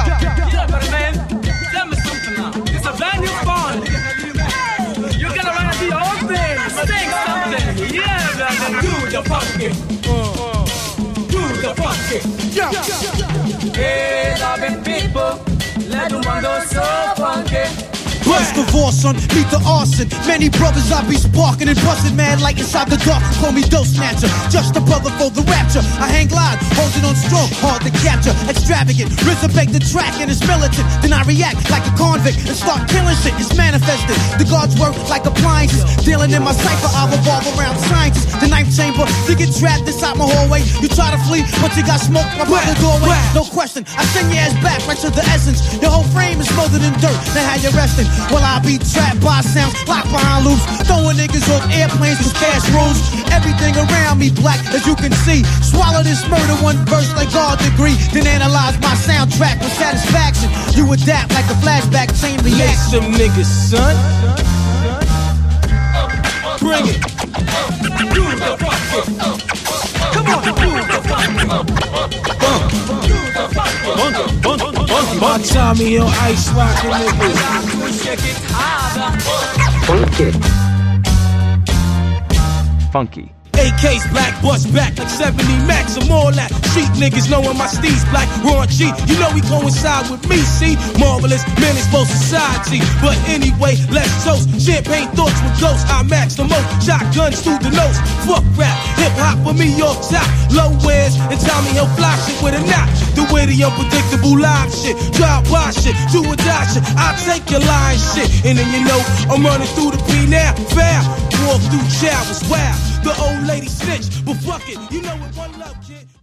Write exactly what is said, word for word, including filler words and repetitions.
Yeah, but man, tell me something now. It's a brand new phone. You're gonna wanna do your own thing. Sing something. Yeah, brother. Do the funky. Uh, do the funky. Yeah. Hey, loving people. Let them go so funky. Bust the divorce, son, meet the arson. Many brothers I be sparking and busting mad like inside the dark. Call me dope snatcher, just a brother for the rapture. I hang glide, holding on strong, hard to capture. Extravagant, resurrect the track and it's militant. Then I react like a convict and start killing shit. It's manifested. The guards work like appliances. Dealing in my cipher, I revolve around scientists. The ninth chamber, you get trapped inside my hallway. You try to flee, but you got smoke up by the doorway. No question, I send your ass back right to the essence. Your whole frame is smothered in dirt. Now how you resting? Well, I be trapped by sounds, locked behind loops, throwing niggas off airplanes with cash rules. Everything around me black, as you can see. Swallow this murder one verse like God degree. Then analyze my soundtrack with satisfaction. You adapt like a flashback, chain reaction. Let some niggas, son. Bring it. Do the funky. Come on, do the funky. My Tommy Hill ice rockin' niggas. Funky. Funky. A K's black, bust back like seventy max or more that. Street niggas knowin' my steez black, raunchy. You know he coincide with me, see? Marvelous, man, it's both society. But anyway, let's toast. Champagne thoughts with ghosts. I max the most. Shotguns through the nose. Fuck rap, hip hop for me off top. Low wears and Tommy Hill fly shit with a knot. The witty, unpredictable live shit. Drive by shit, do or die shit. I take your lying shit. And then you know, I'm running through the P now. Foul, walk through showers, wow. The old lady snitch, but fuck it, you know it, one love.